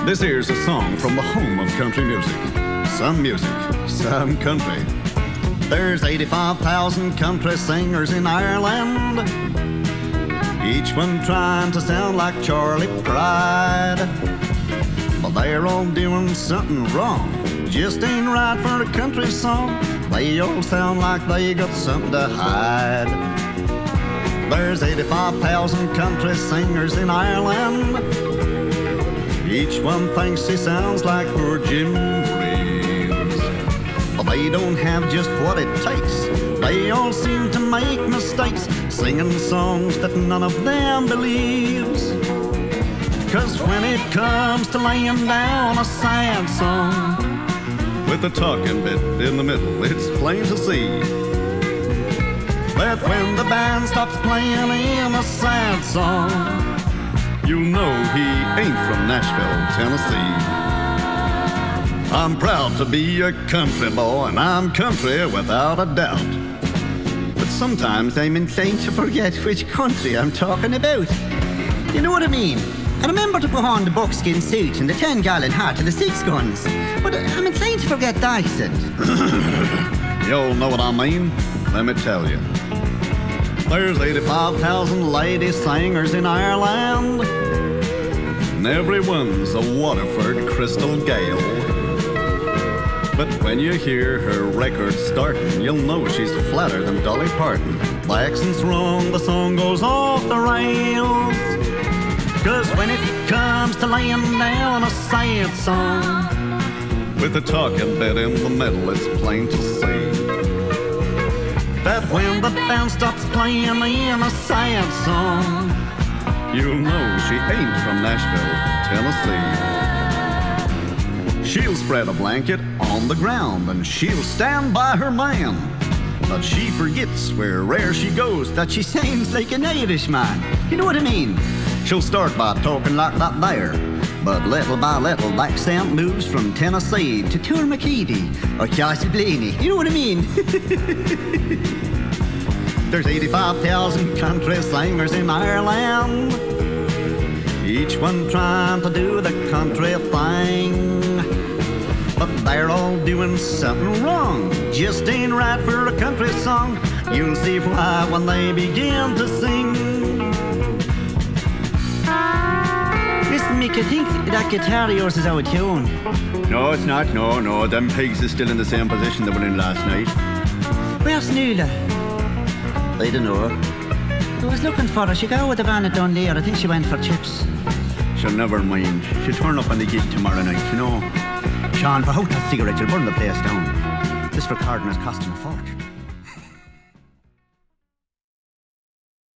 This here's a song from the home of country music. Some music, some country. There's 85,000 country singers in Ireland, each one trying to sound like Charlie Pride. But they're all doing something wrong, just ain't right for a country song. They all sound like they got something to hide. There's 85,000 country singers in Ireland, each one thinks he sounds like poor Jim Reeves. But they don't have just what it takes. They all seem to make mistakes, singing songs that none of them believes. 'Cause when it comes to laying down a sad song, with a talking bit in the middle, it's plain to see that when the band stops playing in a sad song, you know he ain't from Nashville, Tennessee. I'm proud to be a country boy, and I'm country without a doubt. But sometimes I'm inclined to forget which country I'm talking about. You know what I mean? I remember to put on the buckskin suit and the 10-gallon hat and the 6 guns, but I'm inclined to forget the accent. You all know what I mean? Let me tell you. There's 85,000 lady singers in Ireland, and everyone's a Waterford Crystal Gale. But when you hear her record starting, you'll know she's flatter than Dolly Parton. The accent's wrong, the song goes off the rails. 'Cause when it comes to laying down a sad song, with a talking bit in the middle, it's plain to see that when the band stops playing in a sad song, you'll know she ain't from Nashville, Tennessee. She'll spread a blanket on the ground and she'll stand by her man, but she forgets where'er she goes that she sounds like an Irishman. You know what I mean? She'll start by talking like that there, but little by little the accent moves from Tennessee to Tourmakeedy or Castleblaney. You know what I mean? There's 85,000 country singers in Ireland, each one trying to do the country thing. But they're all doing something wrong, just ain't right for a country song. You'll see why when they begin to sing. Listen, Mick, I think that guitar of yours is out of tune. No, it's not. No. Them pigs are still in the same position they were in last night. Where's Nuala? I don't know. I was looking for her. She got with the van at Dunleer. I think she went for chips. She'll never mind. She'll turn up on the gig tomorrow night, you know. Sean, for how that cigarette, you'll burn the place down. This recording is costing a fortune.